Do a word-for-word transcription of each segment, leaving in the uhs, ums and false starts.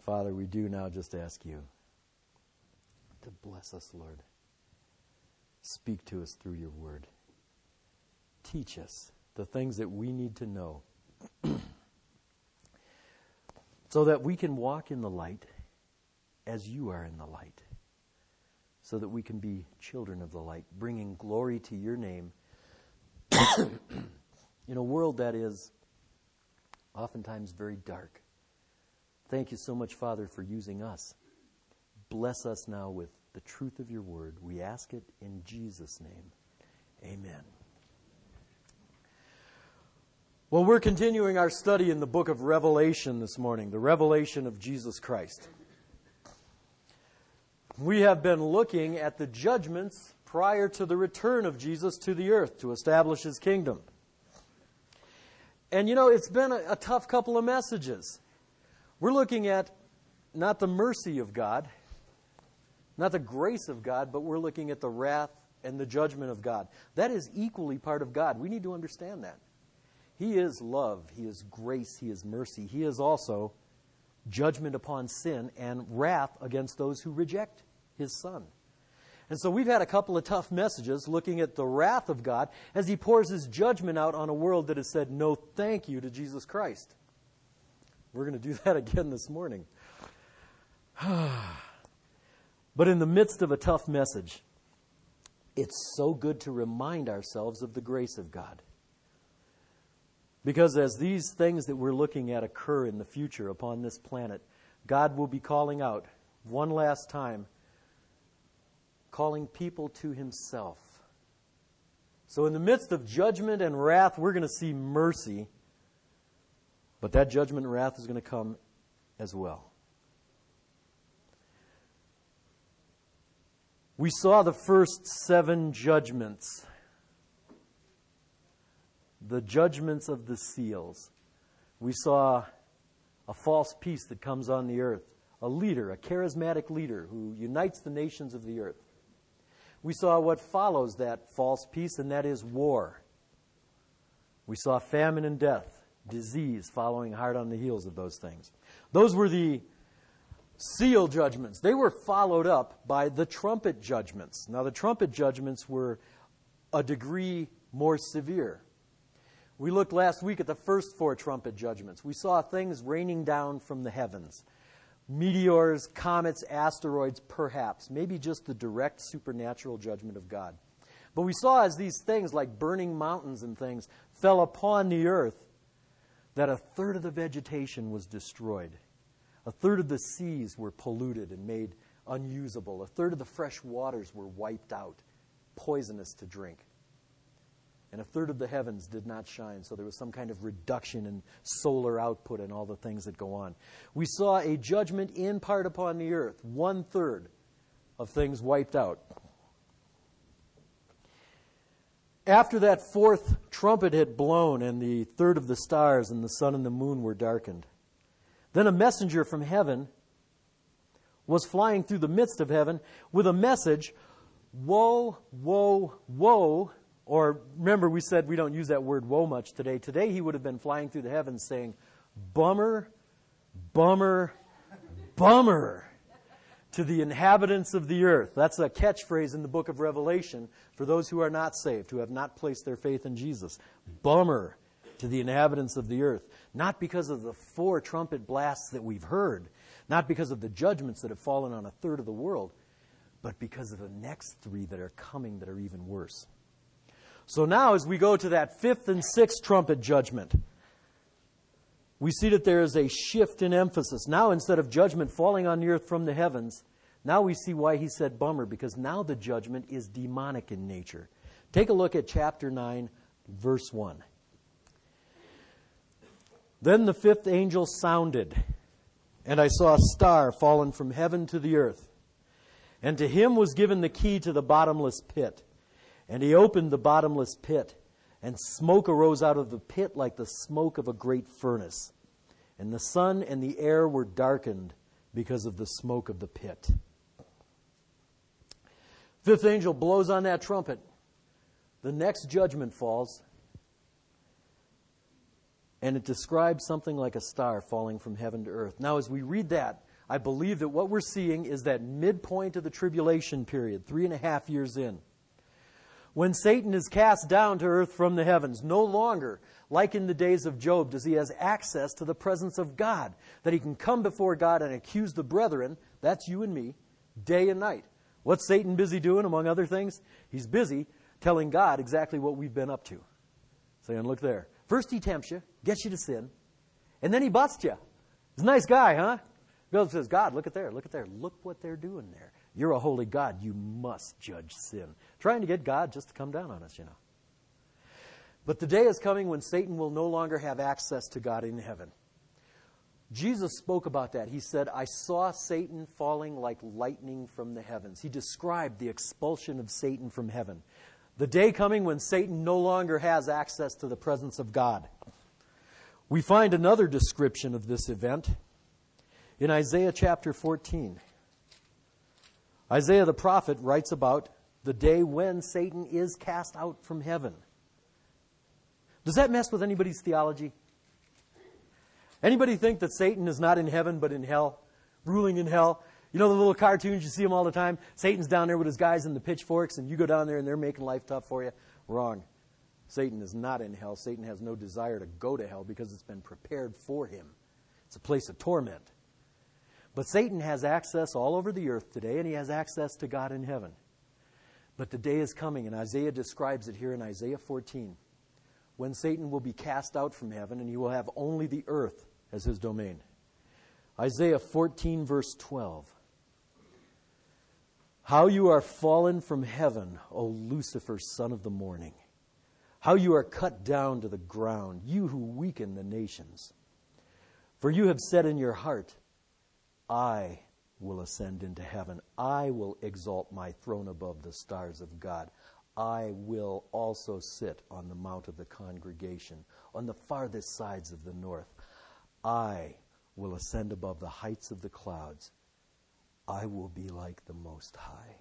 Father, we do now just ask you to bless us, Lord. Speak to us through your word. Teach us the things that we need to know so that we can walk in the light as you are in the light, so that we can be children of the light, bringing glory to your name in a world that is oftentimes very dark. Thank you so much, Father, for using us. Bless us now with the truth of your word. We ask it in Jesus' name. Amen. Well, we're continuing our study in the book of Revelation this morning, the revelation of Jesus Christ. We have been looking at the judgments prior to the return of Jesus to the earth to establish his kingdom. And you know, it's been a, a tough couple of messages. We're looking at not the mercy of God, not the grace of God, but we're looking at the wrath and the judgment of God. That is equally part of God. We need to understand that. He is love. He is grace. He is mercy. He is also judgment upon sin and wrath against those who reject his Son. And so we've had a couple of tough messages looking at the wrath of God as he pours his judgment out on a world that has said no thank you to Jesus Christ. We're going to do that again this morning. But in the midst of a tough message, it's so good to remind ourselves of the grace of God. Because as these things that we're looking at occur in the future upon this planet, God will be calling out one last time, calling people to himself. So in the midst of judgment and wrath, we're going to see mercy. But that judgment and wrath is going to come as well. We saw the first seven judgments. The judgments of the seals. We saw a false peace that comes on the earth. A leader, a charismatic leader who unites the nations of the earth. We saw what follows that false peace, and that is war. We saw famine and death, disease following hard on the heels of those things. Those were the seal judgments. They were followed up by the trumpet judgments. Now, the trumpet judgments were a degree more severe. We looked last week at the first four trumpet judgments. We saw things raining down from the heavens. Meteors, comets, asteroids, perhaps. Maybe just the direct supernatural judgment of God. But we saw as these things like burning mountains and things fell upon the earth, that a third of the vegetation was destroyed. A third of the seas were polluted and made unusable. A third of the fresh waters were wiped out, poisonous to drink. And a third of the heavens did not shine, so there was some kind of reduction in solar output and all the things that go on. We saw a judgment in part upon the earth, one third of things wiped out. After that fourth trumpet had blown and the third of the stars and the sun and the moon were darkened, then a messenger from heaven was flying through the midst of heaven with a message, woe, woe, woe. Or remember, we said we don't use that word woe much today. Today he would have been flying through the heavens saying, bummer, bummer, bummer to the inhabitants of the earth. That's a catchphrase in the book of Revelation for those who are not saved, who have not placed their faith in Jesus. Bummer to the inhabitants of the earth. Not because of the four trumpet blasts that we've heard, not because of the judgments that have fallen on a third of the world, but because of the next three that are coming that are even worse. So now as we go to that fifth and sixth trumpet judgment, we see that there is a shift in emphasis. Now instead of judgment falling on the earth from the heavens, now we see why he said bummer, because now the judgment is demonic in nature. Take a look at chapter nine, verse one. Then the fifth angel sounded, and I saw a star fallen from heaven to the earth. And to him was given the key to the bottomless pit. And he opened the bottomless pit, and smoke arose out of the pit like the smoke of a great furnace. And the sun and the air were darkened because of the smoke of the pit. Fifth angel blows on that trumpet. The next judgment falls, and it describes something like a star falling from heaven to earth. Now, as we read that, I believe that what we're seeing is that midpoint of the tribulation period, three and a half years in, when Satan is cast down to earth from the heavens. No longer, like in the days of Job, does he has access to the presence of God, that he can come before God and accuse the brethren, that's you and me, day and night. What's Satan busy doing, among other things? He's busy telling God exactly what we've been up to. Saying, look there. First he tempts you, gets you to sin, and then he busts you. He's a nice guy, huh? God says, God, look at there, look at there. Look what they're doing there. You're a holy God. You must judge sin. Trying to get God just to come down on us, you know. But the day is coming when Satan will no longer have access to God in heaven. Jesus spoke about that. He said, I saw Satan falling like lightning from the heavens. He described the expulsion of Satan from heaven. The day coming when Satan no longer has access to the presence of God. We find another description of this event in Isaiah chapter fourteen. Isaiah the prophet writes about the day when Satan is cast out from heaven. Does that mess with anybody's theology? Anybody think that Satan is not in heaven but in hell, ruling in hell? You know the little cartoons, you see them all the time? Satan's down there with his guys in the pitchforks, and you go down there and they're making life tough for you. Wrong. Satan is not in hell. Satan has no desire to go to hell because it's been prepared for him. It's a place of torment. But Satan has access all over the earth today, and he has access to God in heaven. But the day is coming, and Isaiah describes it here in Isaiah fourteen, when Satan will be cast out from heaven, and he will have only the earth as his domain. Isaiah fourteen, verse twelve. How you are fallen from heaven, O Lucifer, son of the morning. How you are cut down to the ground, you who weaken the nations. For you have said in your heart, I will ascend into heaven. I will exalt my throne above the stars of God. I will also sit on the mount of the congregation, on the farthest sides of the north. I will ascend above the heights of the clouds. I will be like the Most High.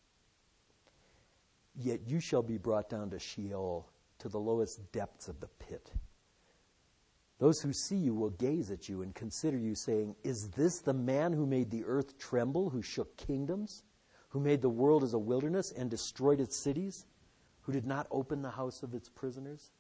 Yet you shall be brought down to Sheol, to the lowest depths of the pit. Those who see you will gaze at you and consider you, saying, is this the man who made the earth tremble, who shook kingdoms, who made the world as a wilderness and destroyed its cities, who did not open the house of its prisoners?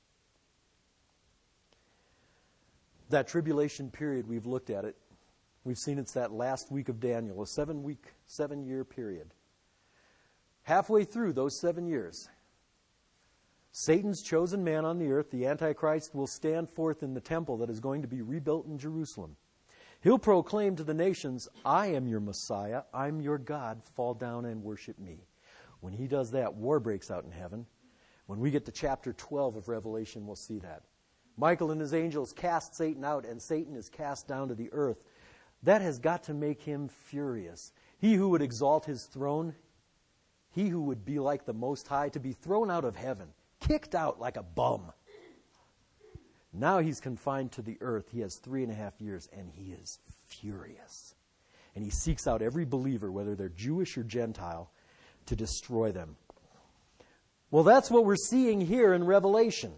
That tribulation period, we've looked at it. We've seen it's that last week of Daniel, a seven-week, seven-year period. Halfway through those seven years, Satan's chosen man on the earth, the Antichrist, will stand forth in the temple that is going to be rebuilt in Jerusalem. He'll proclaim to the nations, I am your Messiah, I'm your God, fall down and worship me. When he does that, war breaks out in heaven. When we get to chapter twelve of Revelation, we'll see that. Michael and his angels cast Satan out, and Satan is cast down to the earth. That has got to make him furious. He who would exalt his throne, he who would be like the Most High, to be thrown out of heaven, kicked out like a bum. Now he's confined to the earth. He has three and a half years, and he is furious. And he seeks out every believer, whether they're Jewish or Gentile, to destroy them. Well, that's what we're seeing here in Revelation.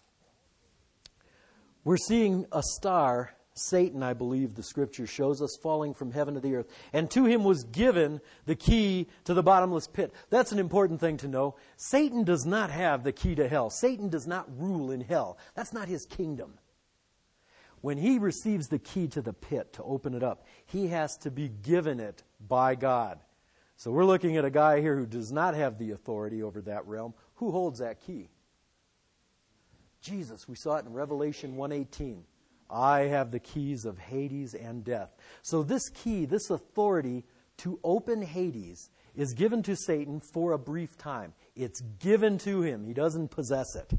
We're seeing a star, Satan, I believe the scripture shows us, falling from heaven to the earth. And to him was given the key to the bottomless pit. That's an important thing to know. Satan does not have the key to hell. Satan does not rule in hell. That's not his kingdom. When he receives the key to the pit to open it up, he has to be given it by God. So we're looking at a guy here who does not have the authority over that realm. Who holds that key? Jesus. We saw it in Revelation one eighteen. I have the keys of Hades and death. So this key, this authority to open Hades is given to Satan for a brief time. It's given to him. He doesn't possess it.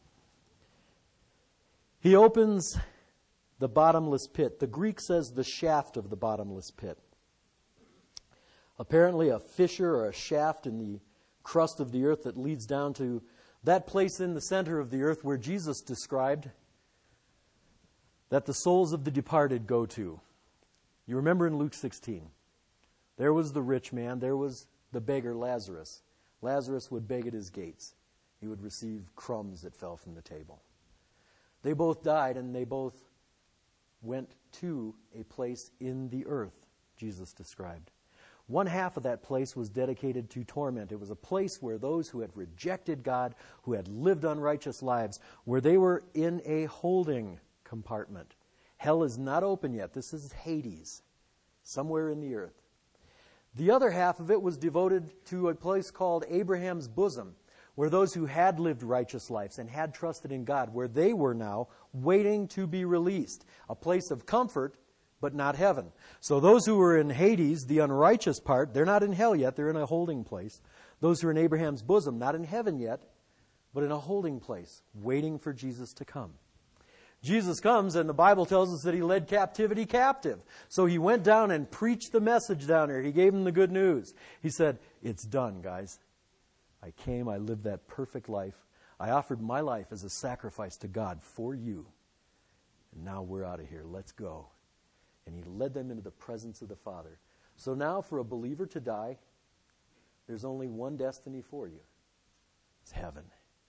He opens the bottomless pit. The Greek says the shaft of the bottomless pit. Apparently a fissure or a shaft in the crust of the earth that leads down to that place in the center of the earth where Jesus described that the souls of the departed go to. You remember in Luke sixteen, there was the rich man, there was the beggar Lazarus. Lazarus would beg at his gates. He would receive crumbs that fell from the table. They both died, and they both went to a place in the earth Jesus described. One half of that place was dedicated to torment. It was a place where those who had rejected God, who had lived unrighteous lives, where they were in a holding compartment. Hell is not open yet. This is Hades, somewhere in the earth. The other half of it was devoted to a place called Abraham's bosom, where those who had lived righteous lives and had trusted in God, where they were now waiting to be released. A place of comfort, but not heaven. So those who were in Hades, the unrighteous part, they're not in hell yet, they're in a holding place. Those who are in Abraham's bosom, not in heaven yet, but in a holding place, waiting for Jesus to come. Jesus comes, and the Bible tells us that he led captivity captive. So he went down and preached the message down there. He gave them the good news. He said, it's done, guys. I came, I lived that perfect life. I offered my life as a sacrifice to God for you. And now we're out of here. Let's go. And he led them into the presence of the Father. So now for a believer to die, there's only one destiny for you. It's heaven.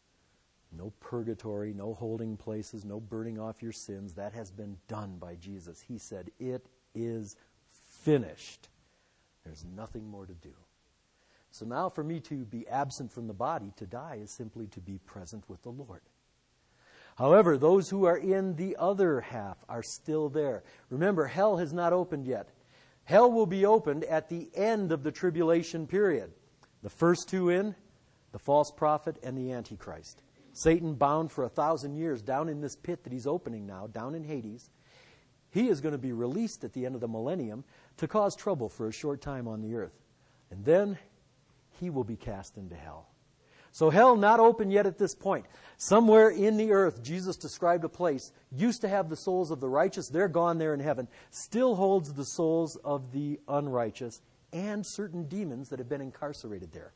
No purgatory, no holding places, no burning off your sins. That has been done by Jesus. He said, it is finished. There's nothing more to do. So now for me to be absent from the body, to die, is simply to be present with the Lord. However, those who are in the other half are still there. Remember, hell has not opened yet. Hell will be opened at the end of the tribulation period. The first two in, the false prophet and the Antichrist. Satan bound for a thousand years down in this pit that he's opening now, down in Hades. He is going to be released at the end of the millennium to cause trouble for a short time on the earth. And then he will be cast into hell. So hell not open yet at this point. Somewhere in the earth, Jesus described a place, used to have the souls of the righteous, they're gone there in heaven, still holds the souls of the unrighteous and certain demons that have been incarcerated there.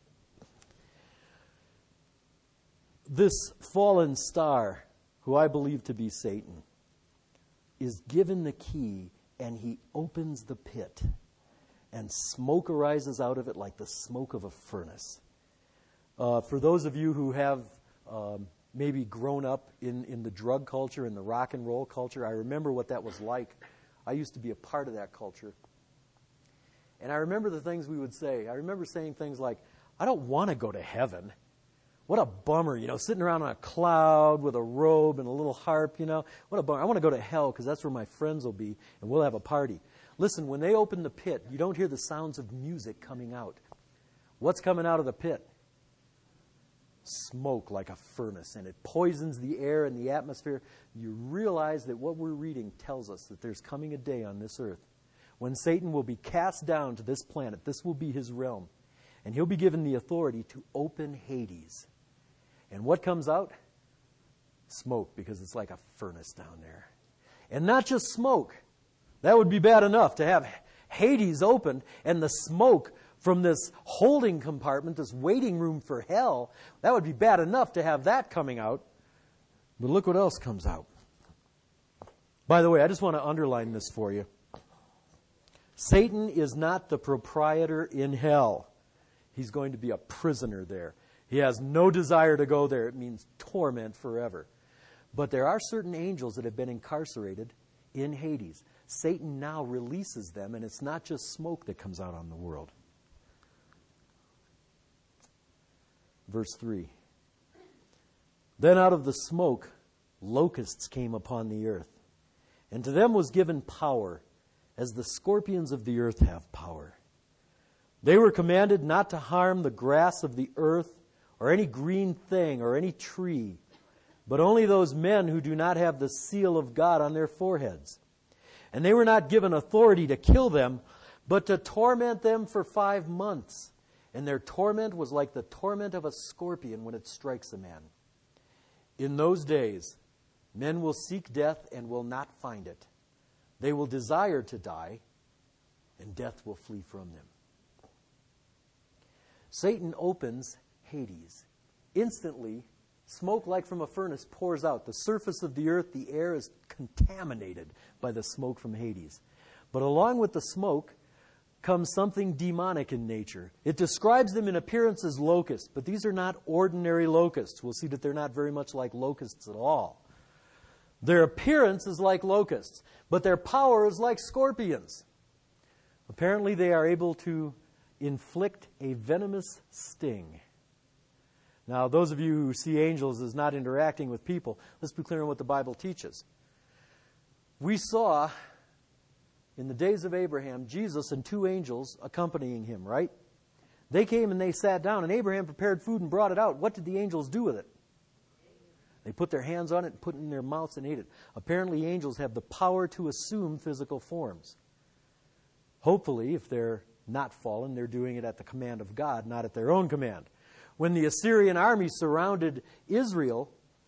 This fallen star, who I believe to be Satan, is given the key, and he opens the pit, and smoke arises out of it like the smoke of a furnace. Uh, for those of you who have um, maybe grown up in, in the drug culture and the rock and roll culture, I remember what that was like. I used to be a part of that culture. And I remember the things we would say. I remember saying things like, I don't want to go to heaven. What a bummer, you know, sitting around on a cloud with a robe and a little harp, you know. What a bummer. I want to go to hell because that's where my friends will be and we'll have a party. Listen, when they open the pit, you don't hear the sounds of music coming out. What's coming out of the pit? Smoke like a furnace, and it poisons the air and the atmosphere. You realize that what we're reading tells us that there's coming a day on this earth when Satan will be cast down to this planet. This will be his realm, and he'll be given the authority to open Hades. And what comes out? Smoke, because it's like a furnace down there. And not just smoke. That would be bad enough to have Hades opened and the smoke from this holding compartment, this waiting room for hell. That would be bad enough to have that coming out. But look what else comes out. By the way, I just want to underline this for you. Satan is not the proprietor in hell. He's going to be a prisoner there. He has no desire to go there. It means torment forever. But there are certain angels that have been incarcerated in Hades. Satan now releases them, and it's not just smoke that comes out on the world. Verse three. Then out of the smoke, locusts came upon the earth, and to them was given power, as the scorpions of the earth have power. They were commanded not to harm the grass of the earth, or any green thing, or any tree, but only those men who do not have the seal of God on their foreheads. And they were not given authority to kill them, but to torment them for five months. And their torment was like the torment of a scorpion when it strikes a man. In those days, men will seek death and will not find it. They will desire to die, and death will flee from them. Satan opens Hades. Instantly, smoke like from a furnace pours out. The surface of the earth, the air is contaminated by the smoke from Hades. But along with the smoke comes something demonic in nature. It describes them in appearance as locusts, but these are not ordinary locusts. We'll see that they're not very much like locusts at all. Their appearance is like locusts, but their power is like scorpions. Apparently they are able to inflict a venomous sting. Now, those of you who see angels as not interacting with people, let's be clear on what the Bible teaches. We saw in the days of Abraham, Jesus and two angels accompanying him, right? They came and they sat down, and Abraham prepared food and brought it out. What did the angels do with it? They put their hands on it and put it in their mouths and ate it. Apparently, angels have the power to assume physical forms. Hopefully, if they're not fallen, they're doing it at the command of God, not at their own command. When the Assyrian army surrounded Israel,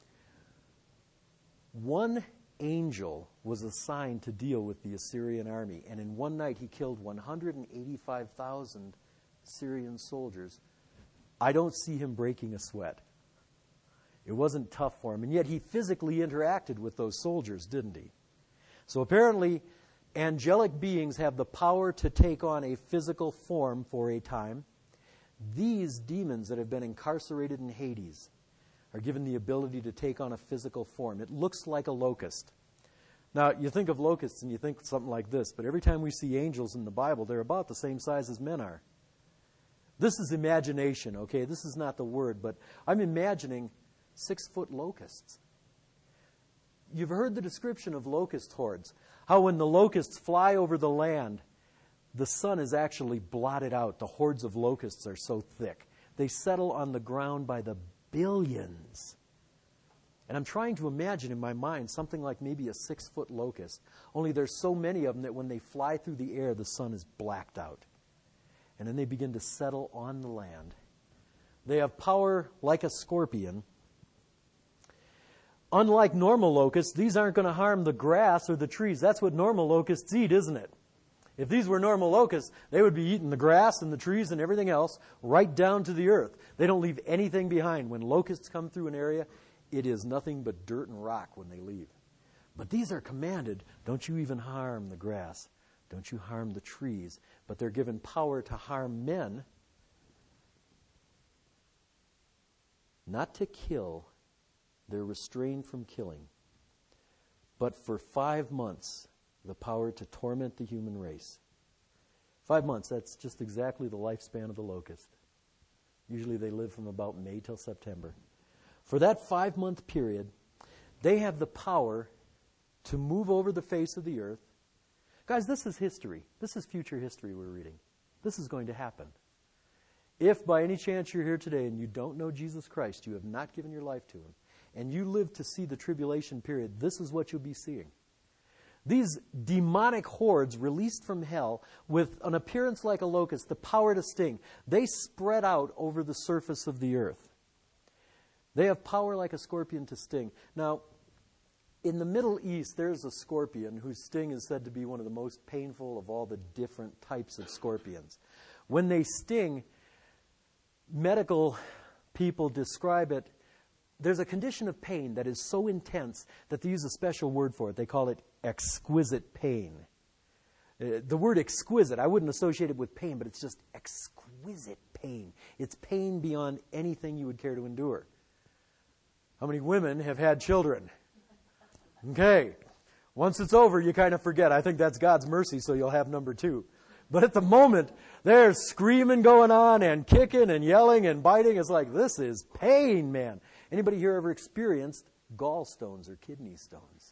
one angel was assigned to deal with the Assyrian army. And in one night, he killed one hundred eighty-five thousand Syrian soldiers. I don't see him breaking a sweat. It wasn't tough for him. And yet he physically interacted with those soldiers, didn't he? So apparently, angelic beings have the power to take on a physical form for a time. These demons that have been incarcerated in Hades are given the ability to take on a physical form. It looks like a locust. Now, you think of locusts and you think something like this, but every time we see angels in the Bible, they're about the same size as men are. This is imagination, okay? This is not the word, but I'm imagining six-foot locusts. You've heard the description of locust hordes, how when the locusts fly over the land, the sun is actually blotted out. The hordes of locusts are so thick. They settle on the ground by the billions. And I'm trying to imagine in my mind something like maybe a six-foot locust, only there's so many of them that when they fly through the air, the sun is blacked out. And then they begin to settle on the land. They have power like a scorpion. Unlike normal locusts, these aren't going to harm the grass or the trees. That's what normal locusts eat, isn't it? If these were normal locusts, they would be eating the grass and the trees and everything else right down to the earth. They don't leave anything behind. When locusts come through an area, it is nothing but dirt and rock when they leave. But these are commanded, don't you even harm the grass. Don't you harm the trees. But they're given power to harm men, not to kill. They're restrained from killing. But for five months, the power to torment the human race. Five months, that's just exactly the lifespan of the locust. Usually they live from about May till September. For that five-month period, they have the power to move over the face of the earth. Guys, this is history. This is future history we're reading. This is going to happen. If by any chance you're here today and you don't know Jesus Christ, you have not given your life to him, and you live to see the tribulation period, this is what you'll be seeing. These demonic hordes released from hell with an appearance like a locust, the power to sting, they spread out over the surface of the earth. They have power like a scorpion to sting. Now, in the Middle East, there's a scorpion whose sting is said to be one of the most painful of all the different types of scorpions. When they sting, medical people describe it, there's a condition of pain that is so intense that they use a special word for it. They call it exquisite pain. Uh, the word exquisite, I wouldn't associate it with pain, but it's just exquisite pain. It's pain beyond anything you would care to endure. How many women have had children? Okay. Once it's over, you kind of forget. I think that's God's mercy, so you'll have number two. But at the moment, there's screaming going on and kicking and yelling and biting. It's like, this is pain, man. Anybody here ever experienced gallstones or kidney stones?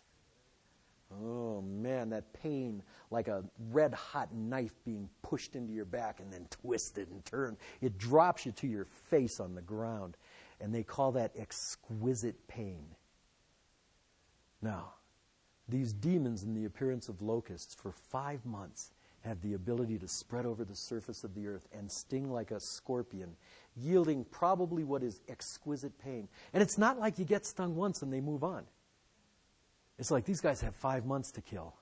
Oh, man, that pain, like a red-hot knife being pushed into your back and then twisted and turned. It drops you to your face on the ground, and they call that exquisite pain. Now, these demons in the appearance of locusts for five months have the ability to spread over the surface of the earth and sting like a scorpion, yielding probably what is exquisite pain. And it's not like you get stung once and they move on. It's like these guys have five months to kill.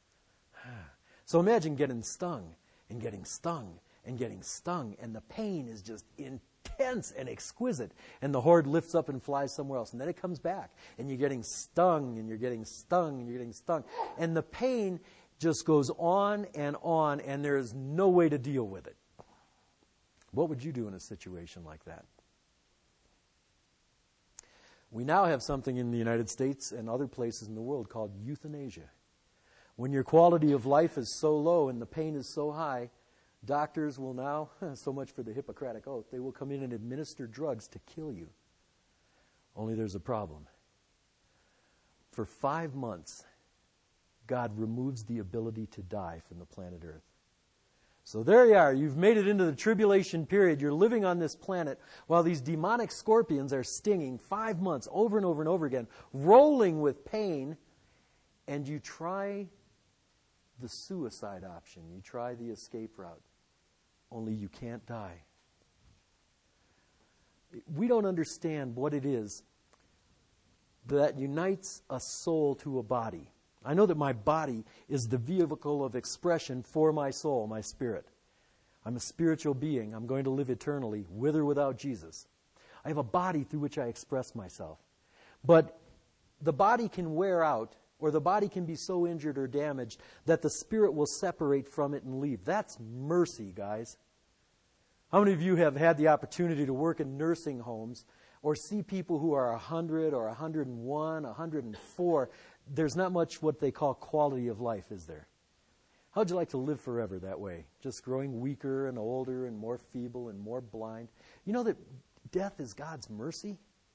So imagine getting stung and getting stung and getting stung, and the pain is just intense and exquisite. And the horde lifts up and flies somewhere else. And then it comes back, and you're getting stung, and you're getting stung, and you're getting stung. And the pain just goes on and on, and there is no way to deal with it. What would you do in a situation like that? We now have something in the United States and other places in the world called euthanasia. When your quality of life is so low and the pain is so high, doctors will now, so much for the Hippocratic Oath, they will come in and administer drugs to kill you. Only there's a problem. For five months, God removes the ability to die from the planet Earth. So there you are. You've made it into the tribulation period. You're living on this planet while these demonic scorpions are stinging five months over and over and over again, rolling with pain, and you try the suicide option. You try the escape route. Only you can't die. We don't understand what it is that unites a soul to a body. I know that my body is the vehicle of expression for my soul, my spirit. I'm a spiritual being. I'm going to live eternally, with or without Jesus. I have a body through which I express myself. But the body can wear out, or the body can be so injured or damaged that the spirit will separate from it and leave. That's mercy, guys. How many of you have had the opportunity to work in nursing homes or see people who are one hundred or one hundred one, one hundred four? There's not much what they call quality of life, is there? How would you like to live forever that way? Just growing weaker and older and more feeble and more blind. You know that death is God's mercy?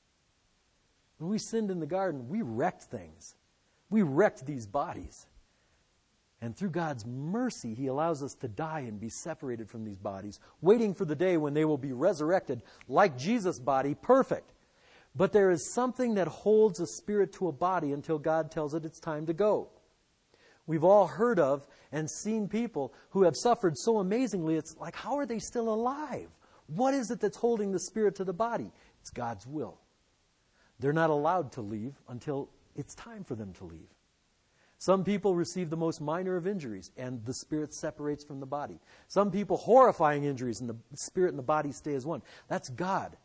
When we sinned in the garden, we wrecked things. We wrecked these bodies. And through God's mercy, He allows us to die and be separated from these bodies, waiting for the day when they will be resurrected like Jesus' body, perfect. But there is something that holds a spirit to a body until God tells it it's time to go. We've all heard of and seen people who have suffered so amazingly, it's like, how are they still alive? What is it that's holding the spirit to the body? It's God's will. They're not allowed to leave until it's time for them to leave. Some people receive the most minor of injuries, and the spirit separates from the body. Some people, horrifying injuries, and the spirit and the body stay as one. That's God.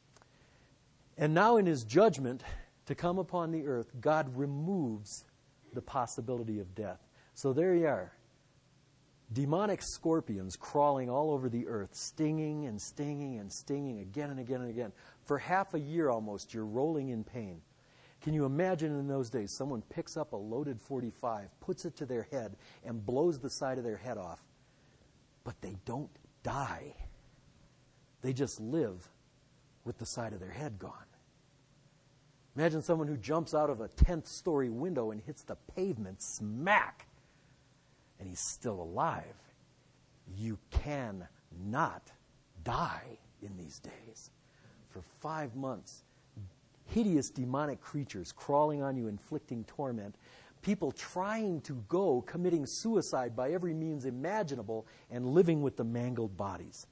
And now in His judgment to come upon the earth, God removes the possibility of death. So there you are. Demonic scorpions crawling all over the earth, stinging and stinging and stinging again and again and again. For half a year almost, you're rolling in pain. Can you imagine in those days someone picks up a loaded forty-five, puts it to their head, and blows the side of their head off? But they don't die. They just live with the side of their head gone. Imagine someone who jumps out of a tenth story window and hits the pavement smack, and he's still alive. You cannot die in these days. For five months, hideous demonic creatures crawling on you, inflicting torment, people trying to go, committing suicide by every means imaginable, and living with the mangled bodies.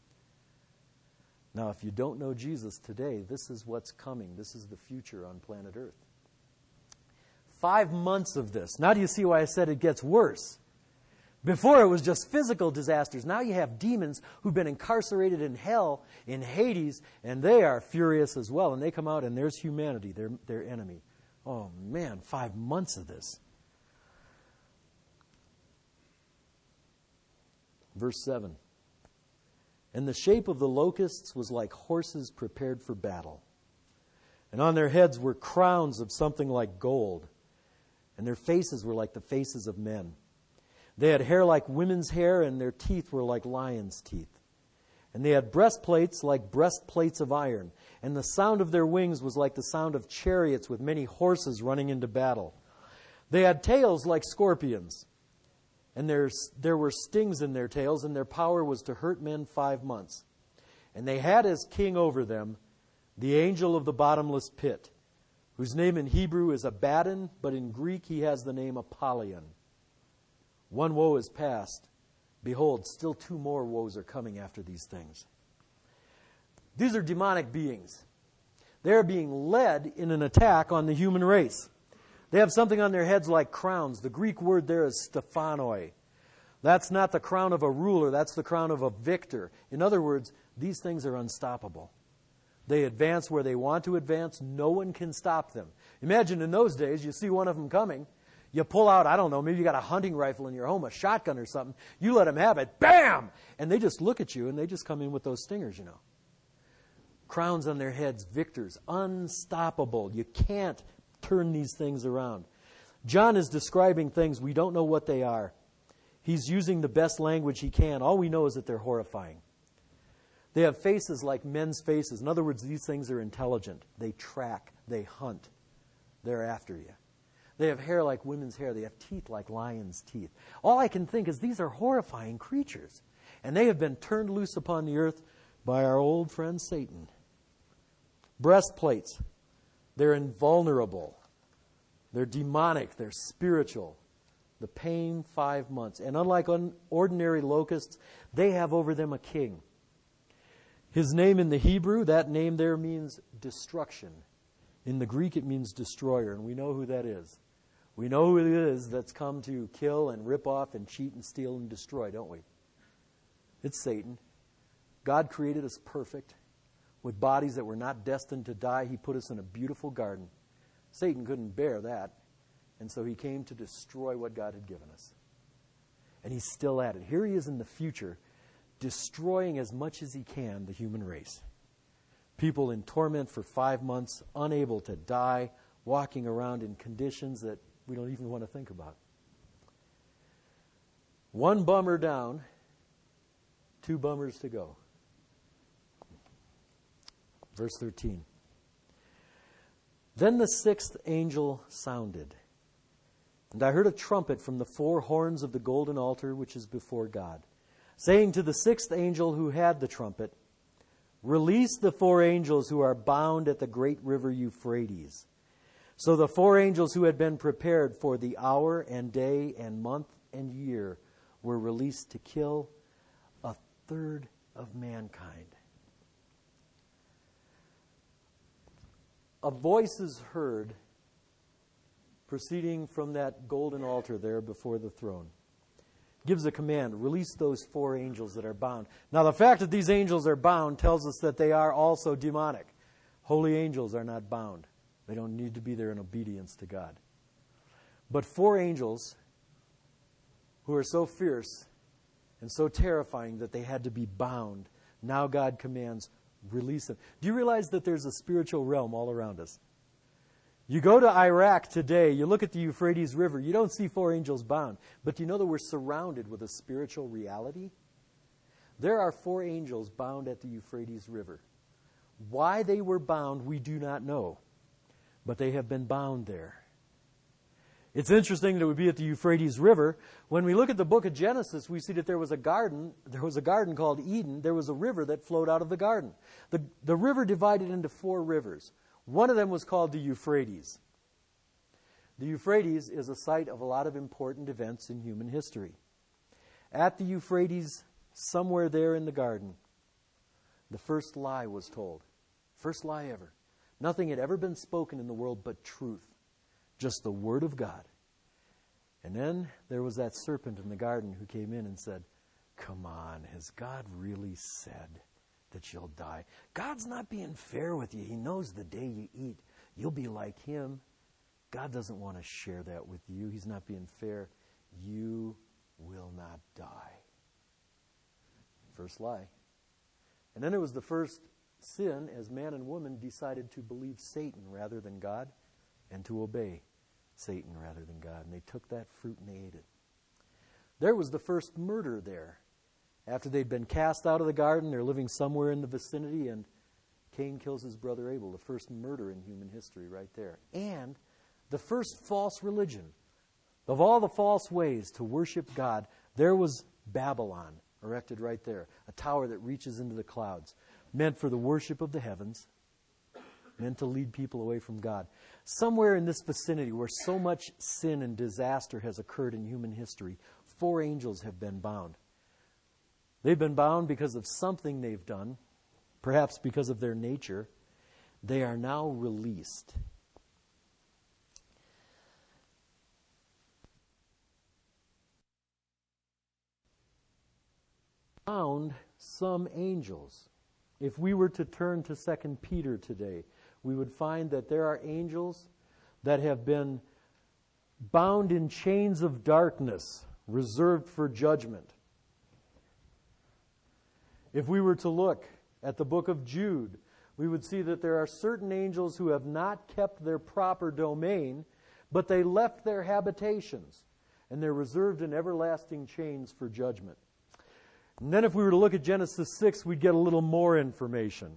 Now, if you don't know Jesus today, this is what's coming. This is the future on planet Earth. Five months of this. Now do you see why I said it gets worse? Before it was just physical disasters. Now you have demons who've been incarcerated in hell, in Hades, and they are furious as well. And they come out and there's humanity, their, their enemy. Oh man, five months of this. Verse seven. And the shape of the locusts was like horses prepared for battle. And on their heads were crowns of something like gold. And their faces were like the faces of men. They had hair like women's hair, and their teeth were like lions' teeth. And they had breastplates like breastplates of iron. And the sound of their wings was like the sound of chariots with many horses running into battle. They had tails like scorpions. And there, there were stings in their tails, and their power was to hurt men five months. And they had as king over them the angel of the bottomless pit, whose name in Hebrew is Abaddon, but in Greek he has the name Apollyon. One woe is past. Behold, still two more woes are coming after these things. These are demonic beings. They're being led in an attack on the human race. They have something on their heads like crowns. The Greek word there is stephanoi. That's not the crown of a ruler. That's the crown of a victor. In other words, these things are unstoppable. They advance where they want to advance. No one can stop them. Imagine in those days, you see one of them coming. You pull out, I don't know, maybe you got a hunting rifle in your home, a shotgun or something. You let them have it. Bam! And they just look at you and they just come in with those stingers, you know. Crowns on their heads, victors, unstoppable. You can't turn these things around. John is describing things. We don't know what they are. He's using the best language he can. All we know is that they're horrifying. They have faces like men's faces. In other words, these things are intelligent. They track. They hunt. They're after you. They have hair like women's hair. They have teeth like lions' teeth. All I can think is these are horrifying creatures. And they have been turned loose upon the earth by our old friend Satan. Breastplates. They're invulnerable. They're demonic. They're spiritual. The pain, five months. And unlike un- ordinary locusts, they have over them a king. His name in the Hebrew, that name there means destruction. In the Greek, it means destroyer, and we know who that is. We know who it is that's come to kill and rip off and cheat and steal and destroy, don't we? It's Satan. God created us perfect, with bodies that were not destined to die. He put us in a beautiful garden. Satan couldn't bear that, and so he came to destroy what God had given us. And he's still at it. Here he is in the future, destroying as much as he can the human race. People in torment for five months, unable to die, walking around in conditions that we don't even want to think about. One bummer down, two bummers to go. Verse thirteen. Then the sixth angel sounded, and I heard a trumpet from the four horns of the golden altar which is before God, saying to the sixth angel who had the trumpet, "Release the four angels who are bound at the great river Euphrates." So the four angels who had been prepared for the hour and day and month and year were released to kill a third of mankind. A voice is heard proceeding from that golden altar there before the throne. Gives a command, release those four angels that are bound. Now the fact that these angels are bound tells us that they are also demonic. Holy angels are not bound. They don't need to be there in obedience to God. But four angels who are so fierce and so terrifying that they had to be bound, now God commands, release them. Do you realize that there's a spiritual realm all around us? You go to Iraq today, you look at the Euphrates River, you don't see four angels bound. But do you know that we're surrounded with a spiritual reality? There are four angels bound at the Euphrates River. Why they were bound, we do not know. But they have been bound there. It's interesting that it would be at the Euphrates River. When we look at the book of Genesis, we see that there was a garden. There was a garden called Eden. There was a river that flowed out of the garden. The, the river divided into four rivers. One of them was called the Euphrates. The Euphrates is a site of a lot of important events in human history. At the Euphrates, somewhere there in the garden, the first lie was told. First lie ever. Nothing had ever been spoken in the world but truth. Just the Word of God. And then there was that serpent in the garden who came in and said, "Come on, has God really said that you'll die? God's not being fair with you. He knows the day you eat, you'll be like Him. God doesn't want to share that with you. He's not being fair. You will not die." First lie. And then it was the first sin as man and woman decided to believe Satan rather than God and to obey Satan rather than God. And they took that fruit and they ate it. There was the first murder there. After they'd been cast out of the garden, they're living somewhere in the vicinity, and Cain kills his brother Abel, the first murder in human history right there. And the first false religion. Of all the false ways to worship God, there was Babylon erected right there, a tower that reaches into the clouds, meant for the worship of the heavens, meant to lead people away from God. Somewhere in this vicinity where so much sin and disaster has occurred in human history, four angels have been bound. They've been bound because of something they've done, perhaps because of their nature. They are now released. Bound some angels. If we were to turn to Second Peter today, we would find that there are angels that have been bound in chains of darkness, reserved for judgment. If we were to look at the book of Jude, we would see that there are certain angels who have not kept their proper domain but they left their habitations, and they're reserved in everlasting chains for judgment. And then if we were to look at Genesis six, we'd get a little more information.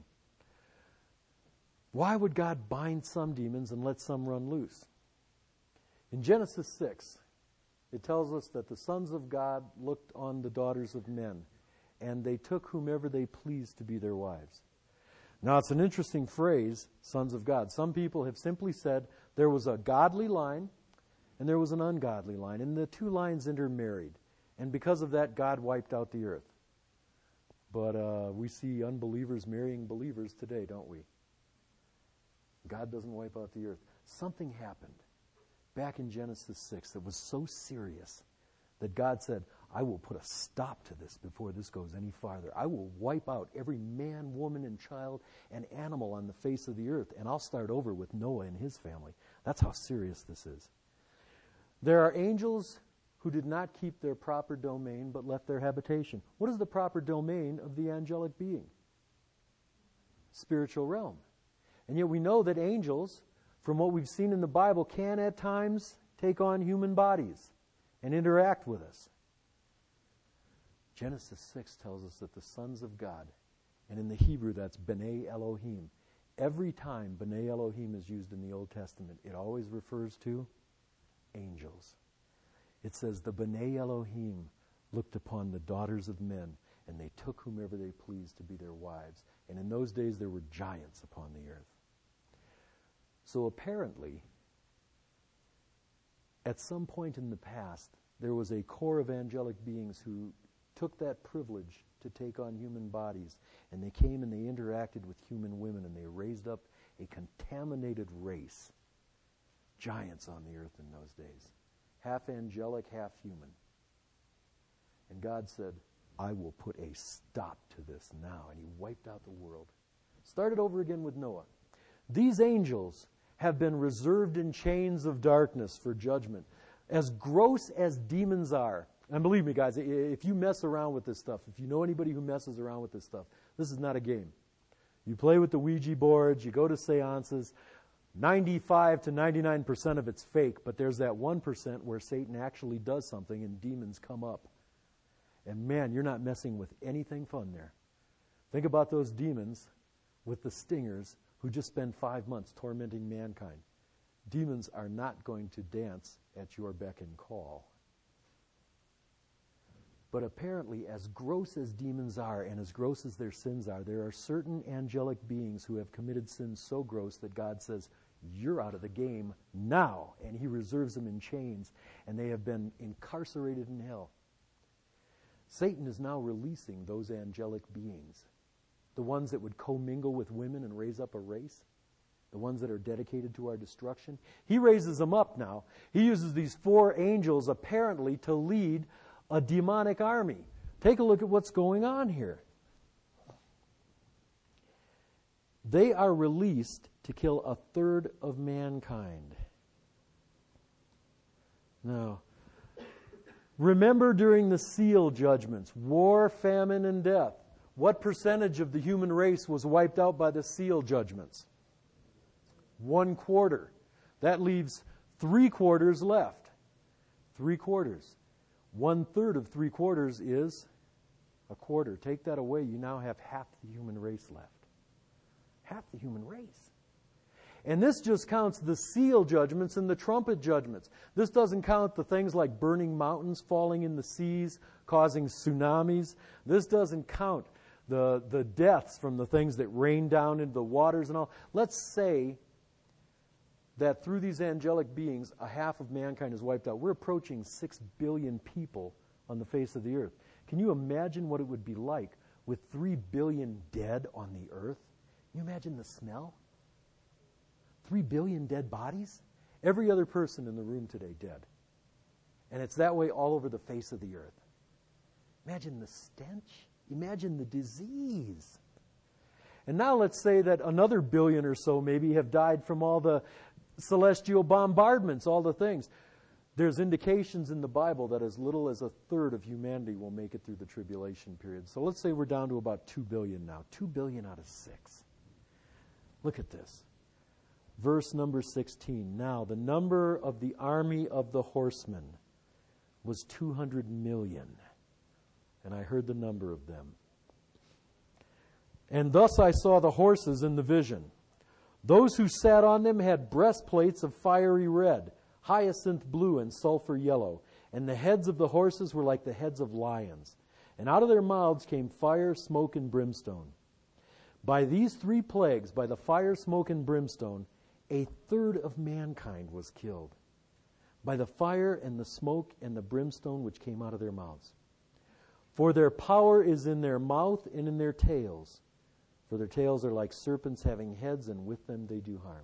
Why would God bind some demons and let some run loose? In Genesis six, it tells us that the sons of God looked on the daughters of men, and they took whomever they pleased to be their wives. Now, it's an interesting phrase, sons of God. Some people have simply said there was a godly line and there was an ungodly line, and the two lines intermarried. And because of that, God wiped out the earth. But uh, we see unbelievers marrying believers today, don't we? God doesn't wipe out the earth. Something happened back in Genesis six that was so serious that God said, I will put a stop to this before this goes any farther. I will wipe out every man, woman, and child and animal on the face of the earth, and I'll start over with Noah and his family. That's how serious this is. There are angels who did not keep their proper domain but left their habitation. What is the proper domain of the angelic being? Spiritual realm. And yet we know that angels, from what we've seen in the Bible, can at times take on human bodies and interact with us. Genesis six tells us that the sons of God, and in the Hebrew that's B'nai Elohim. Every time B'nai Elohim is used in the Old Testament, it always refers to angels. It says the B'nai Elohim looked upon the daughters of men, and they took whomever they pleased to be their wives. And in those days there were giants upon the earth. So apparently, at some point in the past, there was a core of angelic beings who took that privilege to take on human bodies, and they came and they interacted with human women, and they raised up a contaminated race. Giants on the earth in those days. Half angelic, half human. And God said, I will put a stop to this now. And he wiped out the world. Started over again with Noah. These angels have been reserved in chains of darkness for judgment. As gross as demons are, and believe me, guys, if you mess around with this stuff, if you know anybody who messes around with this stuff, this is not a game. You play with the Ouija boards, you go to seances, ninety-five to ninety-nine percent of it's fake, but there's that one percent where Satan actually does something and demons come up. And man, you're not messing with anything fun there. Think about those demons with the stingers who just spend five months tormenting mankind. Demons are not going to dance at your beck and call. But apparently, as gross as demons are and as gross as their sins are, there are certain angelic beings who have committed sins so gross that God says, you're out of the game now. And he reserves them in chains, and they have been incarcerated in hell. Satan is now releasing those angelic beings, the ones that would commingle with women and raise up a race, the ones that are dedicated to our destruction. He raises them up now. He uses these four angels apparently to lead a demonic army. Take a look at what's going on here. They are released to kill a third of mankind. Now, remember during the seal judgments, war, famine, and death, what percentage of the human race was wiped out by the seal judgments? One quarter. That leaves three quarters left. Three quarters. One third of three quarters is a quarter. Take that away, you now have half the human race left. Half the human race. And this just counts the seal judgments and the trumpet judgments. This doesn't count the things like burning mountains, falling in the seas, causing tsunamis. This doesn't count the, the deaths from the things that rain down into the waters and all. Let's say that through these angelic beings, a half of mankind is wiped out. We're approaching six billion people on the face of the earth. Can you imagine what it would be like with three billion dead on the earth? Can you imagine the smell? Three billion dead bodies? Every other person in the room today dead. And it's that way all over the face of the earth. Imagine the stench. Imagine the disease. And now let's say that another billion or so maybe have died from all the celestial bombardments, all the things. There's indications in the Bible that as little as a third of humanity will make it through the tribulation period. So let's say we're down to about two billion now. two billion out of six. Look at this. verse number sixteen. Now, the number of the army of the horsemen was two hundred million. And I heard the number of them. And thus I saw the horses in the vision. Those who sat on them had breastplates of fiery red, hyacinth blue, and sulfur yellow. And the heads of the horses were like the heads of lions. And out of their mouths came fire, smoke, and brimstone. By these three plagues, by the fire, smoke, and brimstone, a third of mankind was killed. By the fire and the smoke and the brimstone which came out of their mouths. For their power is in their mouth and in their tails. For their tails are like serpents having heads, and with them they do harm.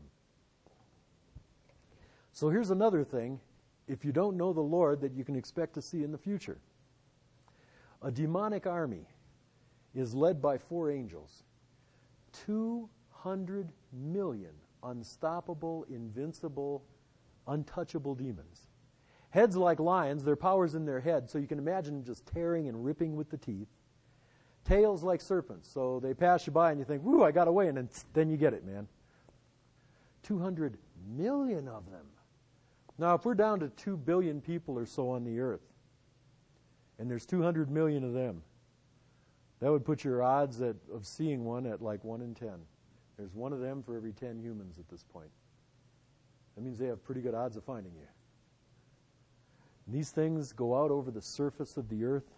So here's another thing, if you don't know the Lord, that you can expect to see in the future. A demonic army is led by four angels. two hundred million unstoppable, invincible, untouchable demons. Heads like lions, their power's in their head, so you can imagine just tearing and ripping with the teeth. Tails like serpents, so they pass you by and you think, whoo, I got away, and then, then you get it, man. two hundred million of them. Now, if we're down to two billion people or so on the earth, and there's two hundred million of them, that would put your odds at, of seeing one at like one in ten. There's one of them for every ten humans at this point. That means they have pretty good odds of finding you. And these things go out over the surface of the earth.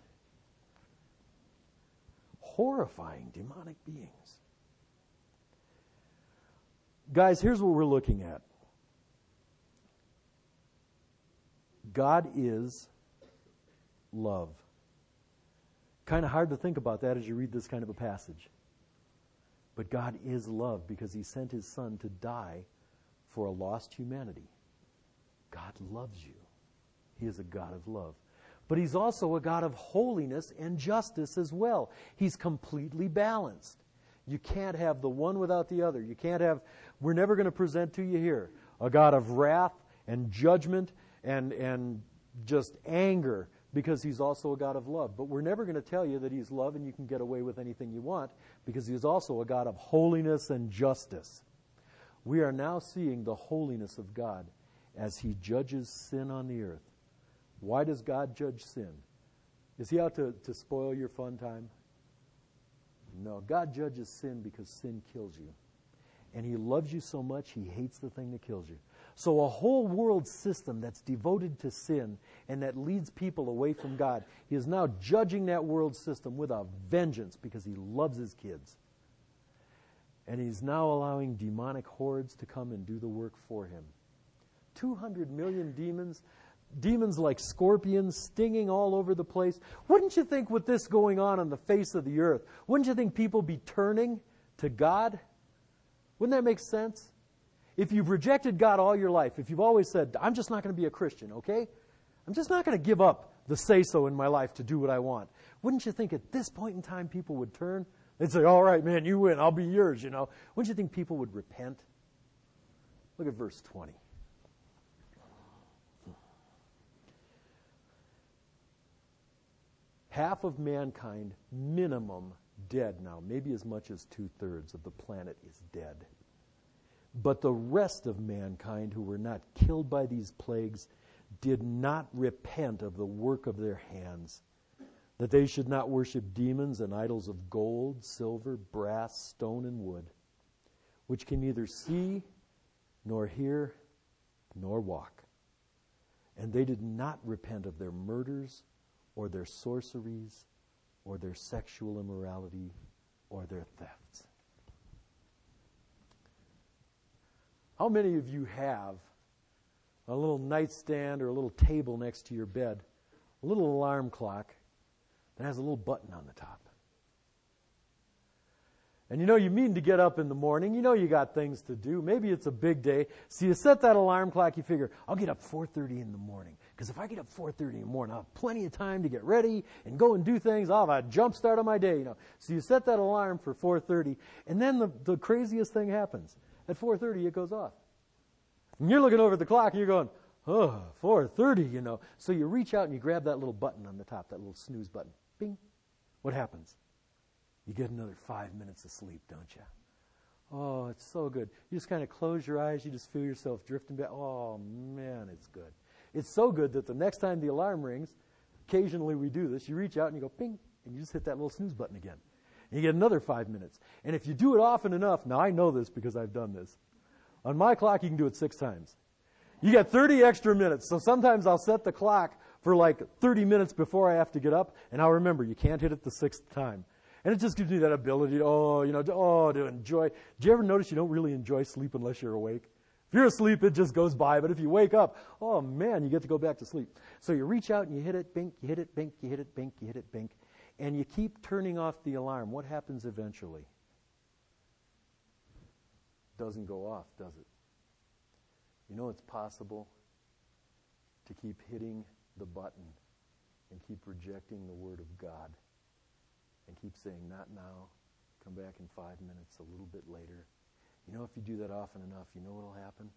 Horrifying demonic beings. Guys, here's what we're looking at. God is love. Kind of hard to think about that as you read this kind of a passage. But God is love because He sent His Son to die for a lost humanity. God loves you. He is a God of love. But He's also a God of holiness and justice as well. He's completely balanced. You can't have the one without the other. You can't have, we're never going to present to you here a God of wrath and judgment and, and just anger, because He's also a God of love. But we're never going to tell you that He's love and you can get away with anything you want, because He's also a God of holiness and justice. We are now seeing the holiness of God as He judges sin on the earth. Why does God judge sin? Is He out to, to spoil your fun time? No. God judges sin because sin kills you. And He loves you so much, He hates the thing that kills you. So a whole world system that's devoted to sin and that leads people away from God, He is now judging that world system with a vengeance because He loves His kids. And He's now allowing demonic hordes to come and do the work for Him. two hundred million demons, demons like scorpions stinging all over the place. Wouldn't you think with this going on on the face of the earth, wouldn't you think people be turning to God? Wouldn't that make sense? If you've rejected God all your life, if you've always said, I'm just not going to be a Christian, okay? I'm just not going to give up the say-so in my life to do what I want. Wouldn't you think at this point in time people would turn? They'd say, all right, man, you win. I'll be yours, you know. Wouldn't you think people would repent? Look at verse twenty. Half of mankind, minimum, dead now. Maybe as much as two-thirds of the planet is dead. But the rest of mankind who were not killed by these plagues did not repent of the work of their hands, that they should not worship demons and idols of gold, silver, brass, stone, and wood, which can neither see, nor hear, nor walk. And they did not repent of their murders, or their sorceries, or their sexual immorality, or their thefts. How many of you have a little nightstand or a little table next to your bed, a little alarm clock that has a little button on the top? And you know you mean to get up in the morning. You know you got things to do. Maybe it's a big day. So you set that alarm clock. You figure, I'll get up four thirty in the morning. Because if I get up four thirty in the morning, I'll have plenty of time to get ready and go and do things. I'll have a jump start on my day. You know. So you set that alarm for four thirty. And then the, the craziest thing happens. At four thirty, it goes off. And you're looking over at the clock and you're going, oh, four thirty, you know. So you reach out and you grab that little button on the top, that little snooze button. Bing. What happens? You get another five minutes of sleep, don't you? Oh, it's so good. You just kind of close your eyes. You just feel yourself drifting back. Oh, man, it's good. It's so good that the next time the alarm rings, occasionally we do this, you reach out and you go, ping, and you just hit that little snooze button again. And you get another five minutes. And if you do it often enough, now I know this because I've done this. On my clock, you can do it six times. You get thirty extra minutes. So sometimes I'll set the clock for like thirty minutes before I have to get up, and I'll remember you can't hit it the sixth time. And it just gives me that ability to, oh, you know, to, oh, to enjoy. Do you ever notice you don't really enjoy sleep unless you're awake? If you're asleep, it just goes by. But if you wake up, oh, man, you get to go back to sleep. So you reach out and you hit it, bink, you hit it, bink, you hit it, bink, you hit it, bink. And you keep turning off the alarm. What happens eventually? Doesn't go off, does it? You know it's possible to keep hitting the button and keep rejecting the Word of God and keep saying, not now, come back in five minutes, a little bit later. You know, if you do that often enough, you know what will happen?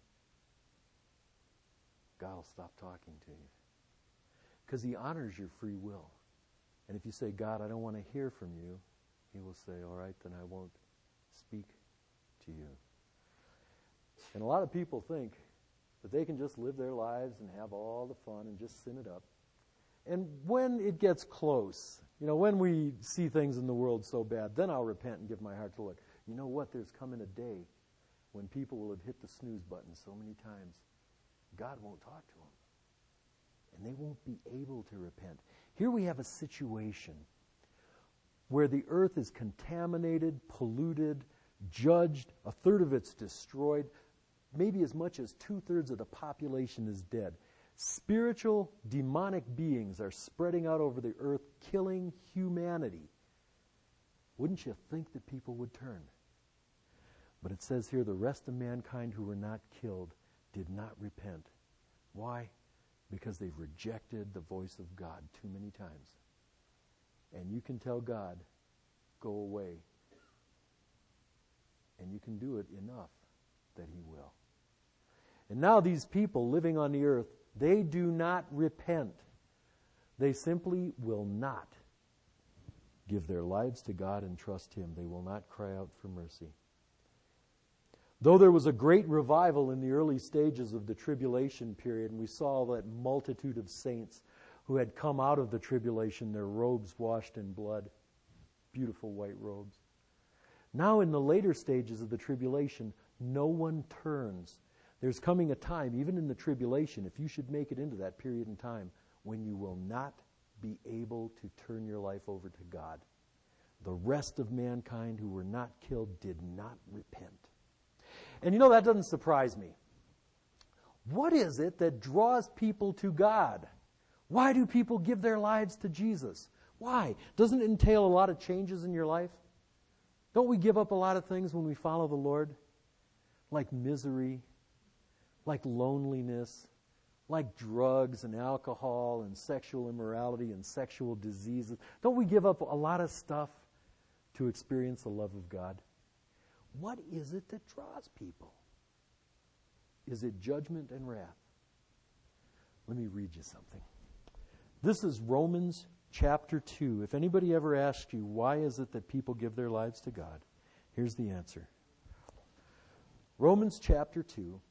God will stop talking to you. Because He honors your free will. And if you say, God, I don't want to hear from you, He will say, all right, then I won't speak to you. And a lot of people think that they can just live their lives and have all the fun and just sin it up. And when it gets close, you know, when we see things in the world so bad, then I'll repent and give my heart to the Lord. You know what? There's coming a day when people will have hit the snooze button so many times, God won't talk to them. And they won't be able to repent. Here we have a situation where the earth is contaminated, polluted, judged, a third of it's destroyed, maybe as much as two-thirds of the population is dead. Spiritual, demonic beings are spreading out over the earth, killing humanity. Wouldn't you think that people would turn? But it says here, the rest of mankind who were not killed did not repent. Why? Because they've rejected the voice of God too many times. And you can tell God, go away. And you can do it enough that He will. And now these people living on the earth, they do not repent. They simply will not give their lives to God and trust Him. They will not cry out for mercy. Though there was a great revival in the early stages of the tribulation period, and we saw that multitude of saints who had come out of the tribulation, their robes washed in blood, beautiful white robes. Now in the later stages of the tribulation, no one turns. There's coming a time, even in the tribulation, if you should make it into that period in time, when you will not be able to turn your life over to God. The rest of mankind who were not killed did not repent. And you know, that doesn't surprise me. What is it that draws people to God? Why do people give their lives to Jesus? Why? Doesn't it entail a lot of changes in your life? Don't we give up a lot of things when we follow the Lord? Like misery, like loneliness, like drugs and alcohol and sexual immorality and sexual diseases. Don't we give up a lot of stuff to experience the love of God? What is it that draws people? Is it judgment and wrath? Let me read you something. This is Romans chapter two. If anybody ever asks you, why is it that people give their lives to God? Here's the answer. Romans chapter two.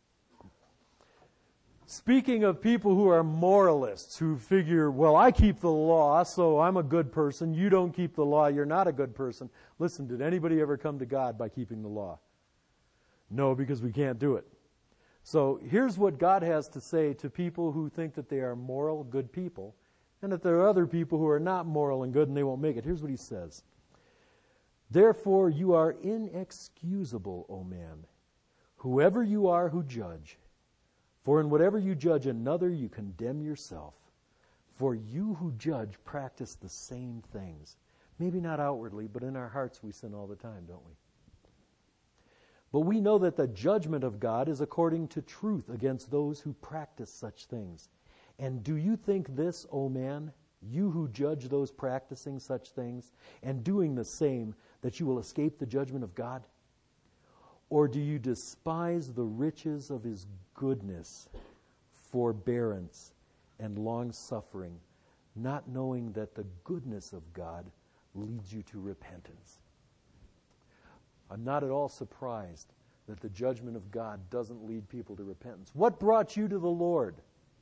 Speaking of people who are moralists, who figure, well, I keep the law, so I'm a good person. You don't keep the law, you're not a good person. Listen, did anybody ever come to God by keeping the law? No, because we can't do it. So here's what God has to say to people who think that they are moral, good people, and that there are other people who are not moral and good and they won't make it. Here's what He says. Therefore you are inexcusable, O man, whoever you are who judge. For in whatever you judge another, you condemn yourself. For you who judge practice the same things. Maybe not outwardly, but in our hearts we sin all the time, don't we? But we know that the judgment of God is according to truth against those who practice such things. And do you think this, O man, you who judge those practicing such things, and doing the same, that you will escape the judgment of God? Or do you despise the riches of His goodness, forbearance, and long-suffering, not knowing that the goodness of God leads you to repentance? I'm not at all surprised that the judgment of God doesn't lead people to repentance. What brought you to the Lord?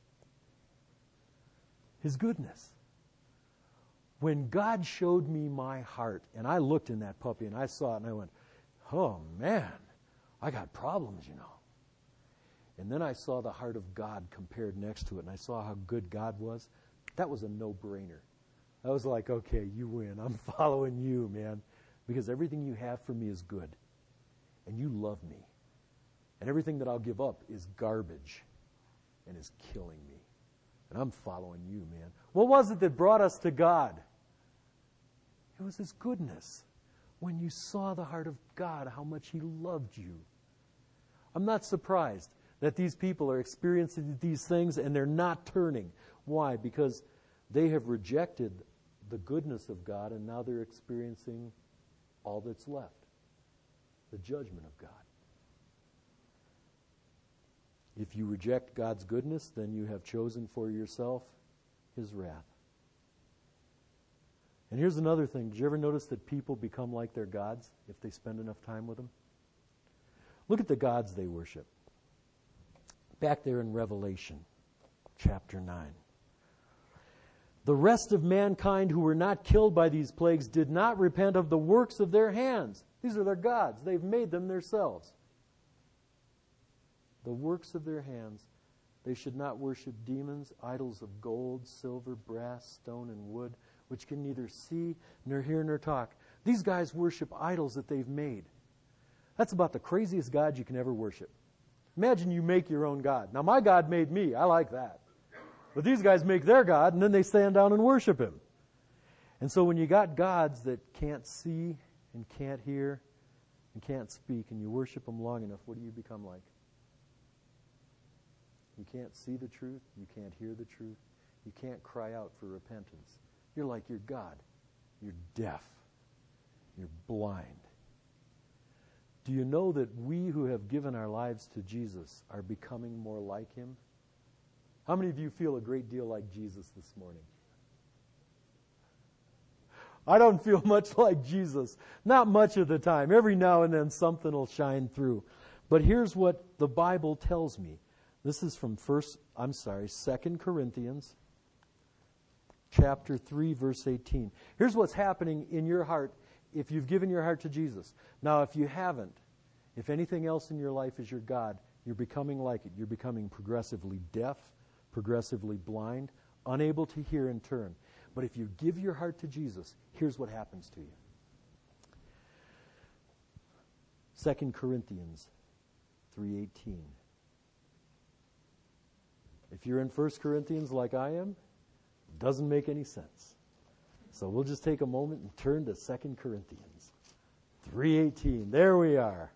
His goodness. When God showed me my heart, and I looked in that puppy and I saw it and I went, oh man, I got problems, you know. And then I saw the heart of God compared next to it, and I saw how good God was. That was a no-brainer. I was like, okay, you win. I'm following you, man, because everything you have for me is good, and you love me. And everything that I'll give up is garbage and is killing me. And I'm following you, man. What was it that brought us to God? It was His goodness. When you saw the heart of God, how much He loved you. I'm not surprised that these people are experiencing these things and they're not turning. Why? Because they have rejected the goodness of God, and now they're experiencing all that's left, the judgment of God. If you reject God's goodness, then you have chosen for yourself His wrath. And here's another thing. Did you ever notice that people become like their gods if they spend enough time with them? Look at the gods they worship. Back there in Revelation chapter nine. The rest of mankind who were not killed by these plagues did not repent of the works of their hands. These are their gods. They've made them themselves. The works of their hands. They should not worship demons, idols of gold, silver, brass, stone, and wood, which can neither see, nor hear, nor talk. These guys worship idols that they've made. That's about the craziest God you can ever worship. Imagine you make your own God. Now, my God made me. I like that. But these guys make their God, and then they stand down and worship Him. And so when you got gods that can't see and can't hear and can't speak, and you worship them long enough, what do you become like? You can't see the truth. You can't hear the truth. You can't cry out for repentance. You're like your God. You're deaf. You're blind. Do you know that we who have given our lives to Jesus are becoming more like Him? How many of you feel a great deal like Jesus this morning? I don't feel much like Jesus. Not much of the time. Every now and then something will shine through. But here's what the Bible tells me. This is from first, I'm sorry, Second Corinthians chapter three, verse eighteen. Here's what's happening in your heart if you've given your heart to Jesus. Now, if you haven't, if anything else in your life is your God, you're becoming like it. You're becoming progressively deaf, progressively blind, unable to hear and turn. But if you give your heart to Jesus, here's what happens to you. Second Corinthians three eighteen. If you're in First Corinthians like I am, it doesn't make any sense. So we'll just take a moment and turn to Second Corinthians three eighteen. There we are.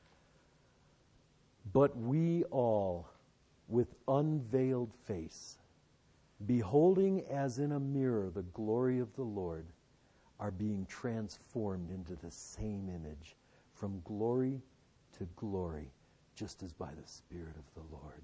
But we all, with unveiled face, beholding as in a mirror the glory of the Lord, are being transformed into the same image, from glory to glory, just as by the Spirit of the Lord.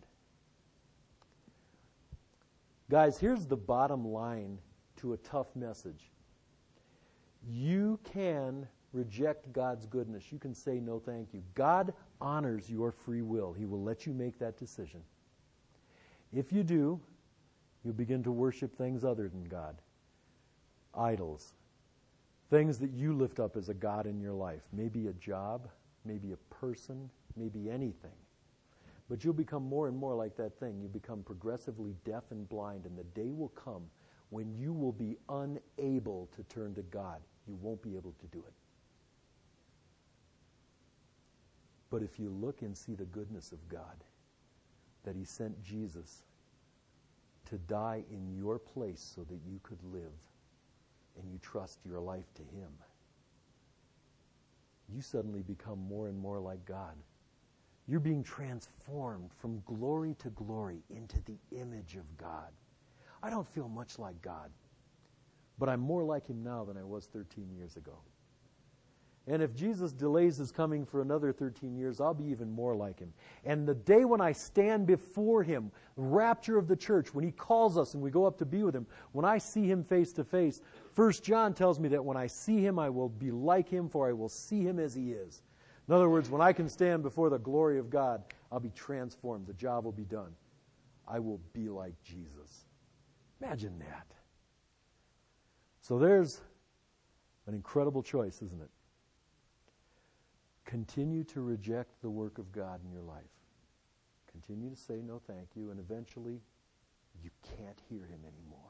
Guys, here's the bottom line to a tough message. You can reject God's goodness. You can say no thank you. God honors your free will. He will let you make that decision. If you do, you'll begin to worship things other than God. Idols. Things that you lift up as a God in your life. Maybe a job, maybe a person, maybe anything. But you'll become more and more like that thing. You become progressively deaf and blind, and the day will come when you will be unable to turn to God. You won't be able to do it. But if you look and see the goodness of God, that He sent Jesus to die in your place so that you could live, and you trust your life to Him, you suddenly become more and more like God. You're being transformed from glory to glory into the image of God. I don't feel much like God, but I'm more like Him now than I was thirteen years ago. And if Jesus delays His coming for another thirteen years, I'll be even more like Him. And the day when I stand before Him, the rapture of the church, when He calls us and we go up to be with Him, when I see Him face to face, First John tells me that when I see Him, I will be like Him, for I will see Him as He is. In other words, when I can stand before the glory of God, I'll be transformed. The job will be done. I will be like Jesus. Imagine that. So there's an incredible choice, isn't it? Continue to reject the work of God in your life. Continue to say no thank you, and eventually you can't hear him anymore.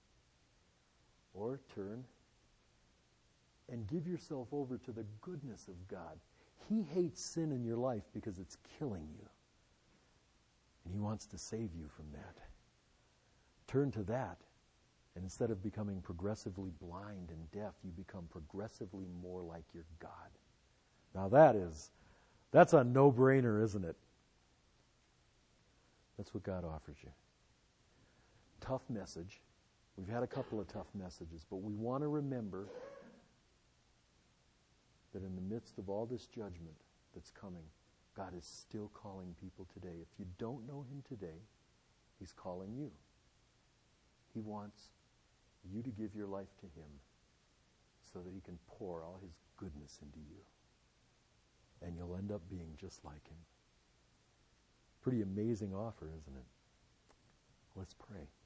Or turn and give yourself over to the goodness of God. He hates sin in your life because it's killing you. And he wants to save you from that. Turn to that. And instead of becoming progressively blind and deaf, you become progressively more like your God. Now that is, that's a no-brainer, isn't it? That's what God offers you. Tough message. We've had a couple of tough messages, but we want to remember that in the midst of all this judgment that's coming, God is still calling people today. If you don't know him today, he's calling you. He wants you to give your life to him so that he can pour all his goodness into you. And you'll end up being just like him. Pretty amazing offer, isn't it? Let's pray.